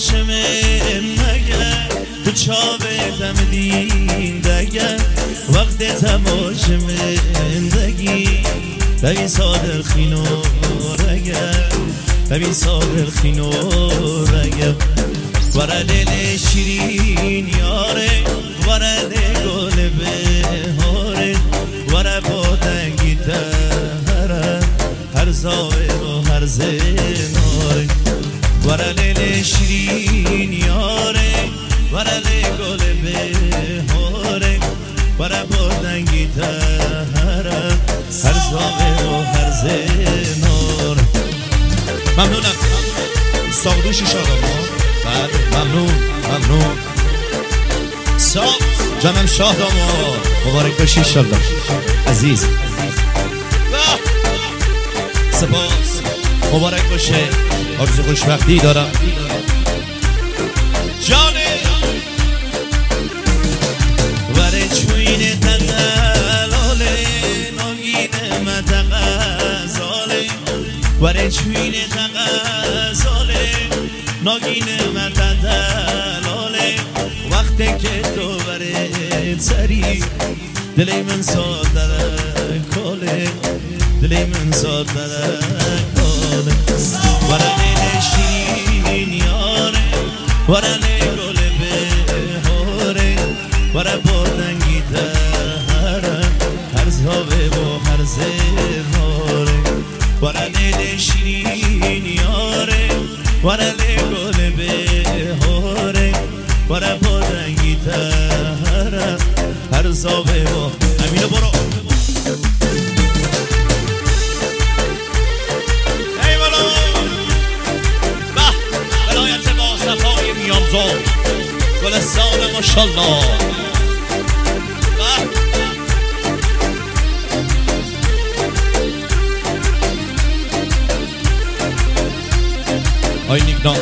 تماشم مگه تو چاوه دم دین دگه وقت تماشم دگی ببین صادر خینو رگه ببین صادر خینو رگه ورده شیرین یاره ورده گل بهاره ور بادنگی تره هر زاوه و هر زناره ورده شیرین یاره ورده گل بهاره ور بادنگی تره هر زاوه و هر زناره. ممنونم ساقدوش شاداما. بله ممنون ساق جانم شاداما مبارک باشی انشالله عزیز. سپاس مبارک باشه آرزو خوشبختی دارم جانه وره چوینه تقلاله ناگینه متقزاله وره چوینه تقزاله ناگینه متقلاله وقتی که تو وره سری دلی من سادره کاله دلی من سادره کاله ورنه شیرین یاره ورنه گل بهاره ور بادنگی تره هر زاوه و هر زناره ورنه شیرین یاره ورنه گل بهاره ور بادنگی تره هر زاوه و امینو برو ای بالا به ولایت با صفای میامزو گلستان ماشالله. آی نیکنام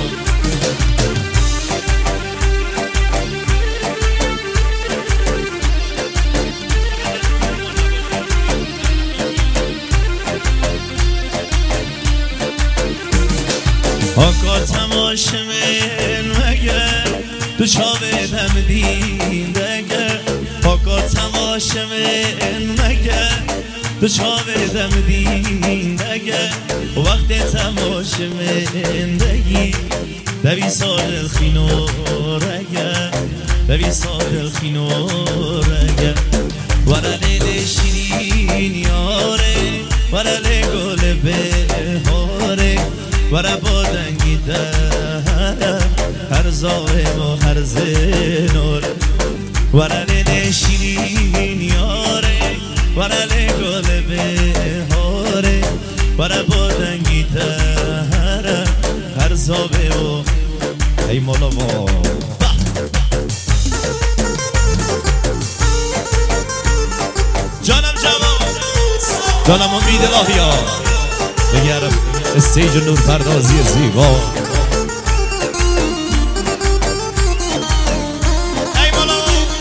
آقا تماشم مگه تو چاوه دم دین دگه آقا تماشم مگه تو چاوه دم دین دگه وقت تماشم دگی ببین سال خینو رگه ببین سال خینو رگه ورده شیرین یاره ورده گل بهاره ور بادنگی تره هر زاوه و هر زناره ورده شیرین یاره ورده گل بهاره ور بادنگی تره هر زاوه و ای مولا ما جانم جوان جانم امید الهیا بگرم استیج نور پردازی زیبا ای مولا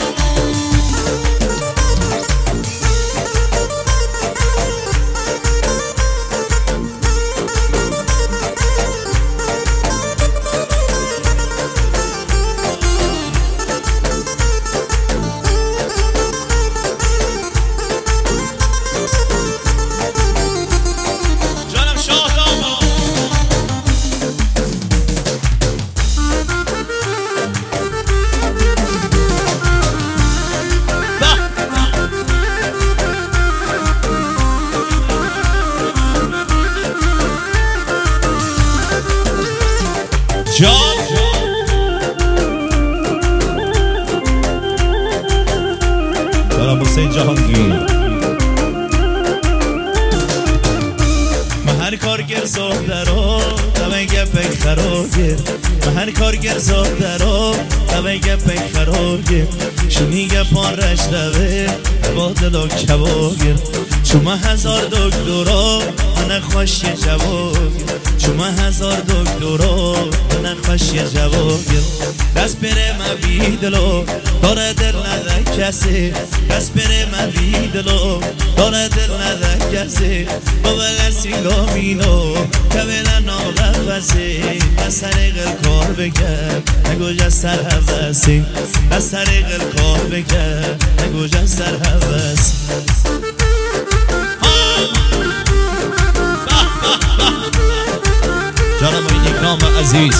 جانم حسین جهانگیر هر کارگر زاده رو تمه گپک خراگه هر کارگر زاده رو تمه گپک خراگه شونی گپان رشتوه با دلو کباگه شما هزار دکترا من خوش جواگه شما هزار دکترو نخوش یه جواب دست بره من بیدلو داره دل نده کسی دست بره من بیدلو داره دل نده کسی بابل سینگامینو کبیل ناغفسی از طریق کار بگر نگوش از سر حوثی از طریق کار بگر نگوش از سر حوثی جانم این اکرام عزیز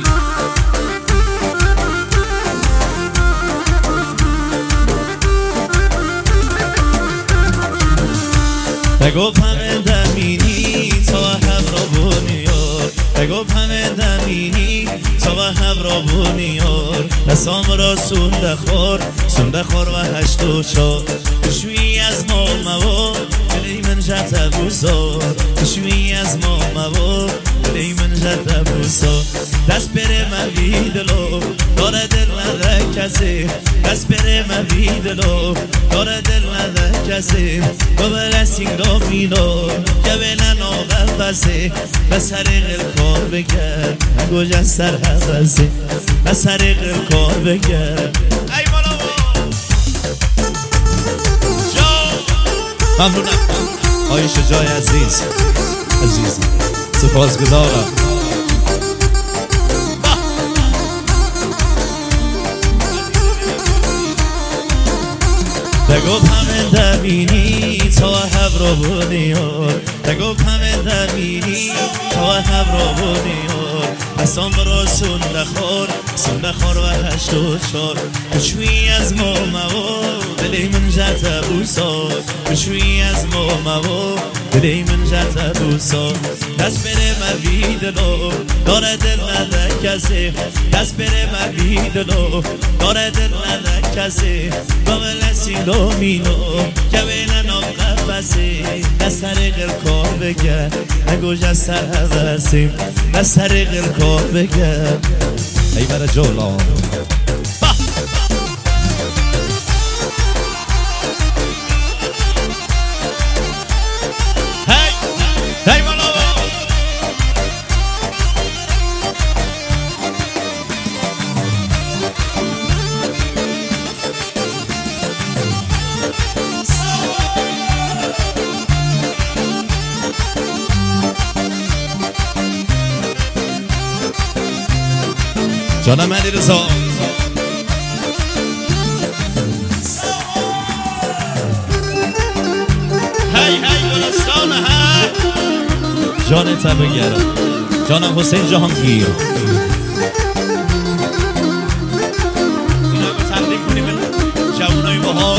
بگو همه دمینی تا هفرا بونیار بگو همه دمینی تا هفرا بونیار نسام را سونده خور و هشت و چار کشوی از ما موار بلی من جت بوسار کشوی از ما موار بلی من جت بوسار دست بره من بیدلو داره دل نده کسی دست بره من بیدلو داره دل نده کسی بابل سینگامینو کبیل ناغفسی بس طریق کار بگر نگوش از سر حوثی بس طریق کار بگر ای بالا ممنونم آقای شجاع عزیز سپاسگزارم بگو همه دمینی تا هفرا بونیار بگو همه دمینی تا هفرا بونیار حسام را سونده خور و هشت و چار کشوی از ما موار دلی من جت بوسار کشوی از ما موار دلی من جت بوسار دست بره من بیدلو داره دل نده کسی دست بره من بیدلو داره دل نده کسی بابل سینگامینو کبیل ناغفسی دست طریق کار بگر نگوش از سر حوثی دست طریق کار بگر ای برا جولان هی بالا جانم علی رضا هی گلستان ها جان تبگرم جانم حسین جهانگیر اینا رو تقدیم کنیم جوانای باحال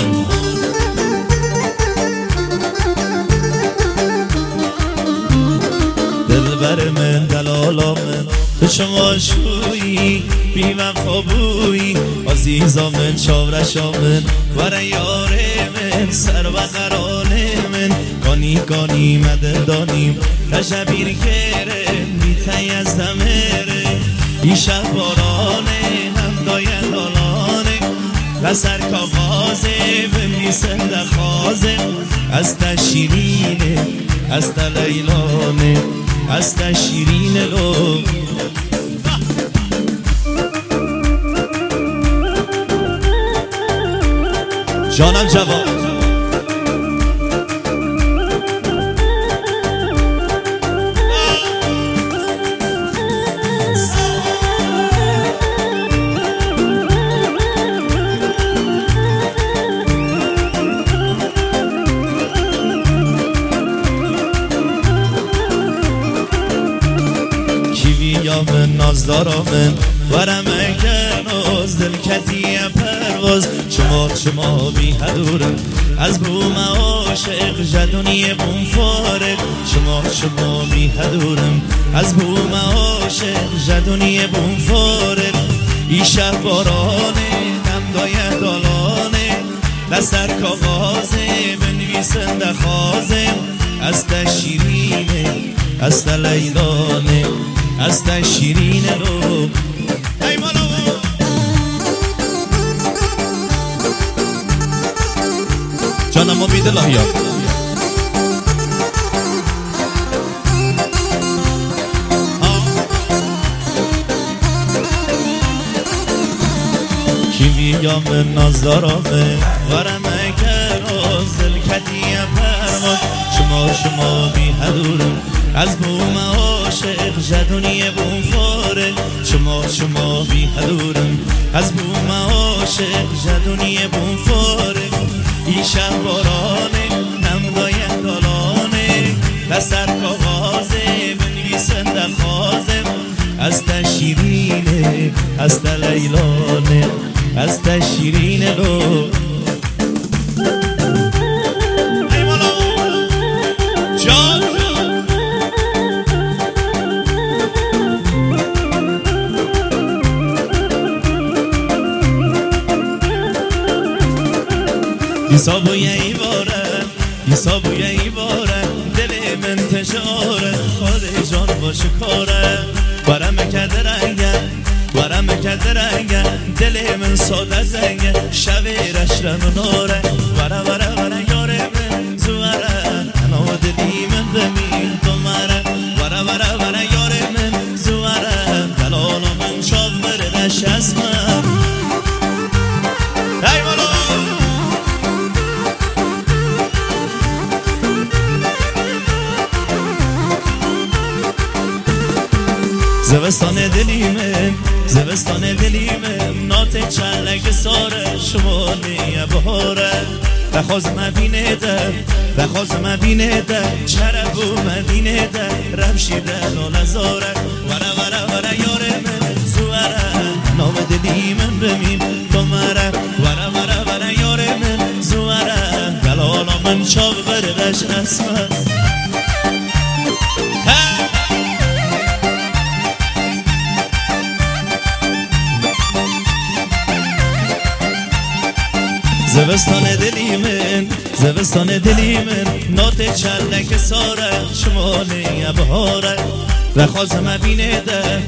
دلبر من دلالا من تو شما شویی بی وفا بویی عزیزا من چاورشا من ور یار من سر و قران من گانی مددانیم رجبیر کره میتی از دمره ای شب بارانه هم داید دالانه و سر کاغازه بمیسنده خازه از تشیرینه از تلیلانه از تشیرین لو جانم جوان من نازدارا من ورم کناز دل کتی پرواز شما بی حدورم از بوم عاشق جدونی بوم فارق شما بی حدورم از بوم عاشق جدونی بوم فارق ای شب بارانه هم داید دالانه لسر کاغازه بنویسنده خازه از تشیرینه از تلیلانه از تشیرین رو ای مالا جانم امید الهیات یا من نازدارامه ورمکر آزل کدیه پرواز شما بی حدورم از بوم عاشق جدونی بوم فاره شما بی حدورم از بوم عاشق جدونی بوم فاره این شب بارانه نمدای دالانه لسر کاغازه بنویسنده خوازه از تشیرینه از لیلانه از تشیرینه رو حسابوی ای باره دل من تجاره خود جان باشه کاره ورم کده رنگه دل من ساده زنگه شب رشرم ناره وره یاره من زواره انا دلی من بمین تو مره وره یاره من زواره دلالا من شاب بره رش اسمم ای مولا زوستان دلی من نات چلک ساره شمالی بهاره بخواز مبینه ده چرب و مدینه ده رمشیده لالزاره وره یاره من زواره نام دلی من بمیم تو مره وره یاره من زواره دلالا من چاق بردش اسمه زوستان دلی من نات چلک ساره شمالی بهاره بخواز مبینه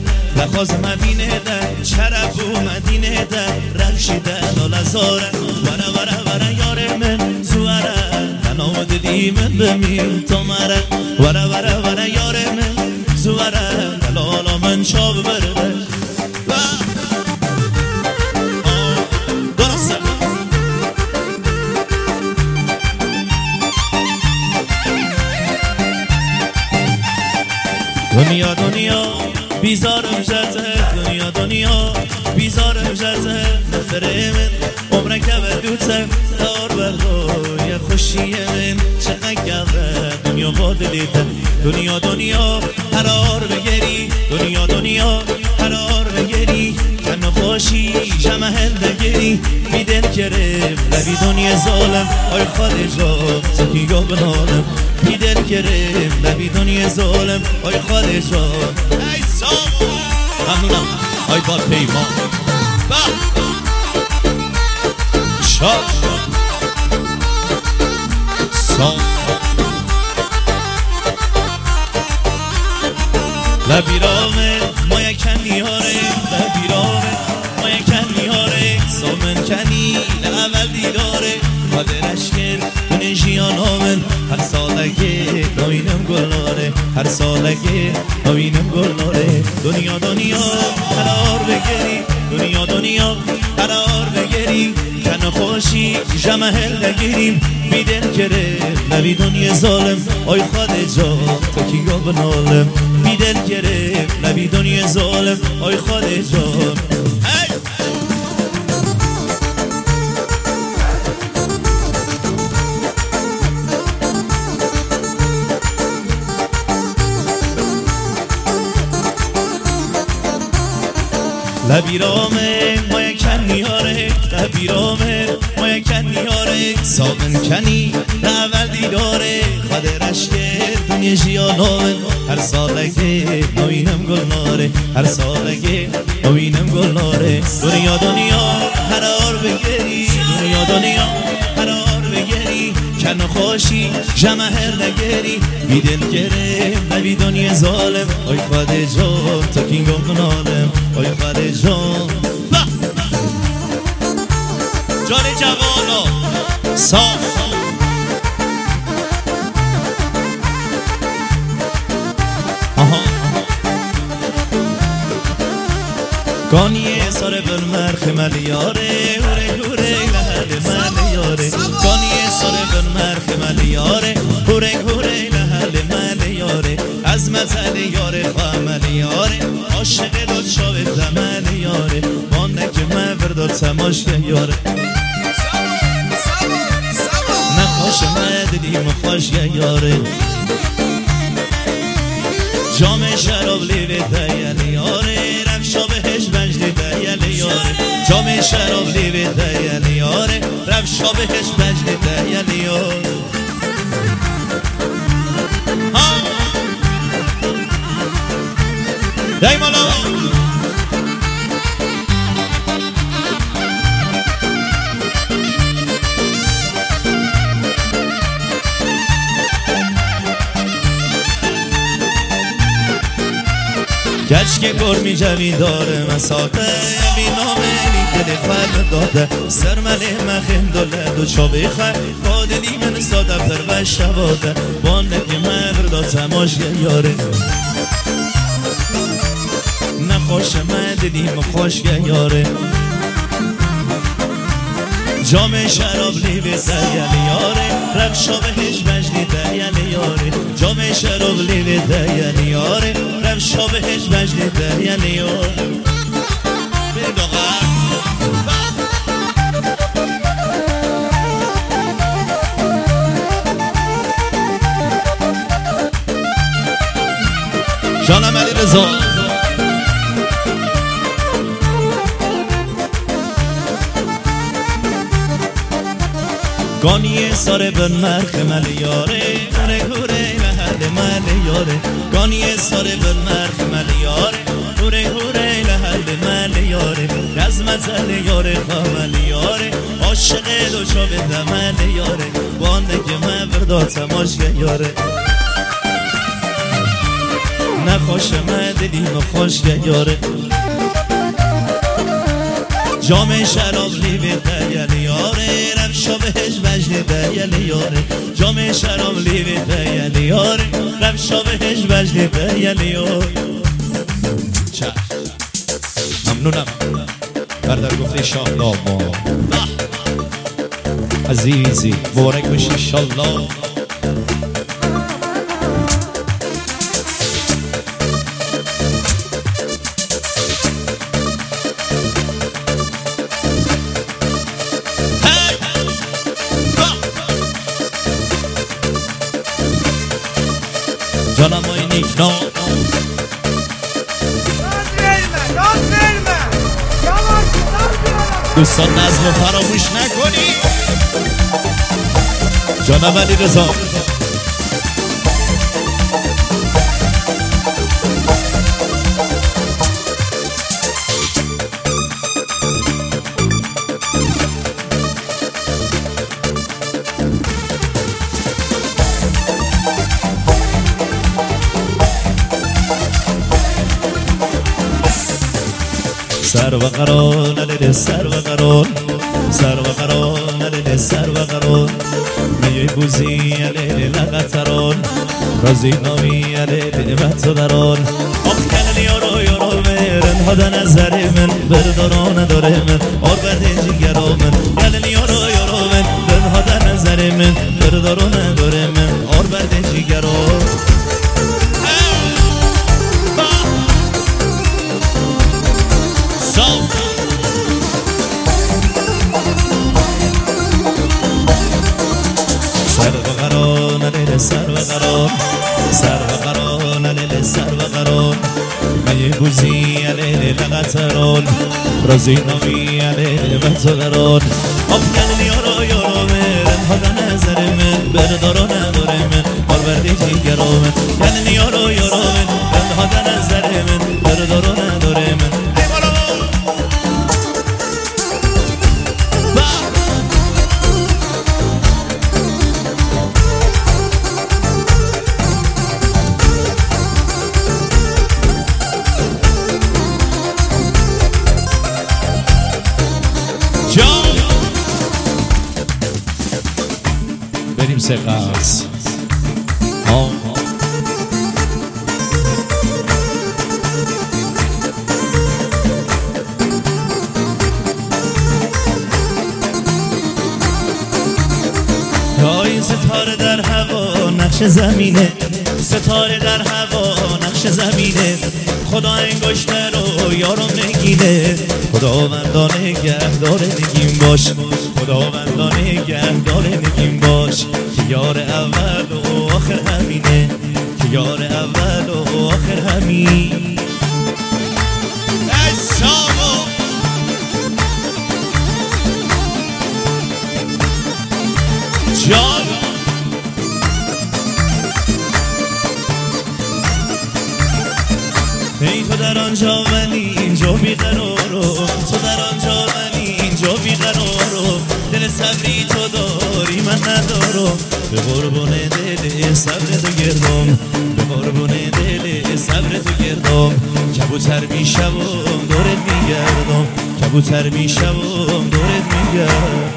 ده چرب و مدینه ده رمشیده لالزاره وره یاره من زواره نام دلی من بمیم تو مره وره یاره من زواره دلالا من چاب برده دنیا بیزارم جزه دنیا بیزارم جزه نفره من عمره که بدوته دار بردای خوشی من چقدر گوه دنیا با دلیته دنیا قرار بگیری دنیا قرار بگیری کن خوشی جمع هلدگیری بیدل کرم لبی دنیا ظالم آی خالجا زکیگا بنالم بیدل کرم لبی دنیا ظالم آی خالجا ای سامو ممنونم آی با پیمان شاد سام لبیرامه ما یکن نیاره لبیرامه ما یکن نیاره سامن کنی لعول دیداره قادرش کرد دونه جیانامن هر سالگه نوینم گلاره هر سالگه نوینم گلاره دنیا قرار بگیری دنیا قرار بگیری کن خوشی جمع هلدگیریم بیدل کرم نبی دنیا ظالم آی خواده جا تا کی گا بنالم بیدل کرم نبی دنیا ظالم آی خواده جا لبیرامه ما یکن نیاره لبیرامه ما یکن نیاره سامن کنی اول دیداره خادرش کرد دنیا جیانامن هر سالگه نوینم گلناره هر سالگه نوینم گلناره دنیا قرار بگیری دنیا قرار بگیری کن خوشی جمع هلدگیری بیدل کرم نبی دنیا ظالم آی خواده جان تا کینگم کنالم آی خواده جان جان جوانا صاف گانیه سر سر بر مرخ ملیاره هوره هوره لحل ملیاره گانی سر بر مرخ ملیاره هوره هوره لحل ملیاره از مزل یاره خواه ملیاره عاشق داد شاوه ملیاره مانده که مورد تماش یاره نخواش مددیم خوش یاره جام شراب لیوی دیل یاره رفشا بهش بجلی دیل یاره جام شراب لیوی دیل یاره رفشا بهش بجلی دیل یاره دای مالا گچ که گرمی جوی داره مساته بی نامه دل فرد داده سرمله مخیم دولد و چابه خر قادلی من ساده پر و شواده بانده که مبردا تماش یاره نخوش مددیم خوش یاره جام شراب لیوی دیل یاره رفشا بهش بجلی دیل یاره جام شراب لیوی دیل یاره رفشا بهش بجلی دیل یاره برید آقا جانم علی رضا گانی سر بر مرخ ملیاره هوره هوره لحل ملیاره گانی سر بر مرخ ملیاره هوره هوره لحل ملیاره از مزل یاره خواه ملیاره عاشق دو شاوه ملیاره بانده که موردا تماش یاره نخوش مددیم خوش یاره جام شراب لیوی دیل یاره رفشا بهش بجلی دیل یاره جام شراب لیوی دیل یاره رفشا بهش بجلی دیل یاره چشم ممنونم بردر گفته شاه داما عزیزی مبارک بشی انشالله جانم های نیکنا دوستان نظم فراموش نکنی جانم علی رضا سر و قرار علیه سر و قرار سر و قرار علیه سر و قرار میای بوزی علیه لغتران رازی نامی علیه متدران آب کنن یارو مرن هادا نظر من برداران داره من آربت جیگرا من کنن یارو من برن هادا نظر من برداران داره من آربت جیگرا سر و قرار علیه سر و قرار سر و قرار علیه سر و قرار میای بوزی علیه لغتران رازی نامی علیه متدران آب کنن یارو مرن هادا نظر من بردارو نداره من آروردی جیگرا من کنن یارو من برن هادا نظر من بردارو نداره من بریم سقاس نقش زمینه، ستاره در هوا نقش زمینه. خدا انگشتر رو یارو نگینه، خداوندان نگهدار نگیم باش، خداوندان نگهدار نگیم باش. که یار اول و آخر همینه، که یار اول و آخر همین. جان ای تو در آنجا ولی اینجا بیقرارم، تو در آنجا ولی اینجا بیقرارم. دل صبری تو داری من ندارم، به قربون دل صبر تو گردم، به قربون دل صبر تو گردم. کبوتر میشم دورت میگردم، کبوتر میشم دورت میگردم.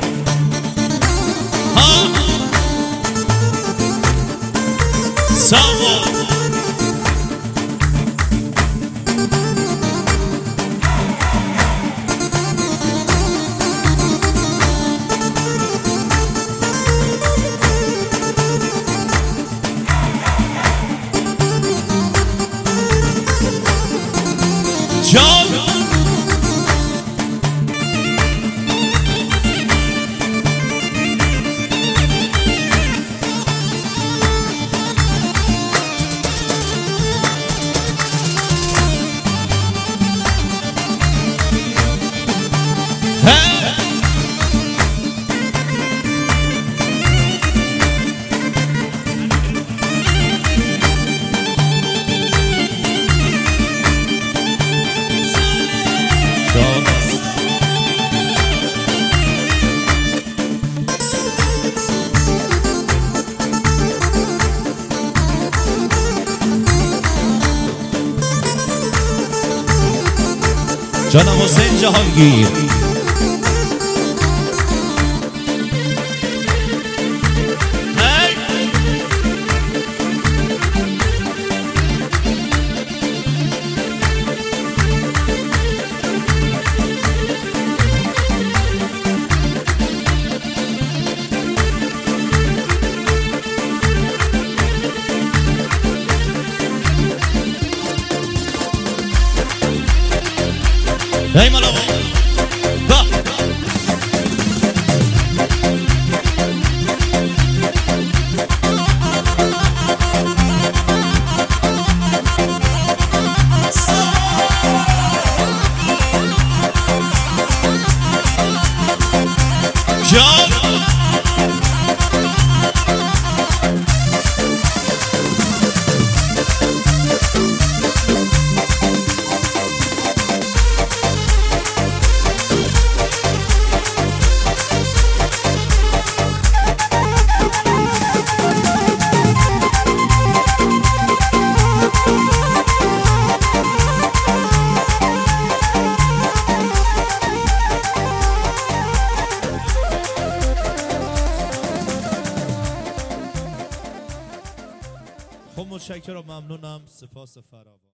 ساوا جان جانم حسین جهانگیر. Hey Malabo, va. John. خب متشکرم، ممنونم، سپاس فراوان.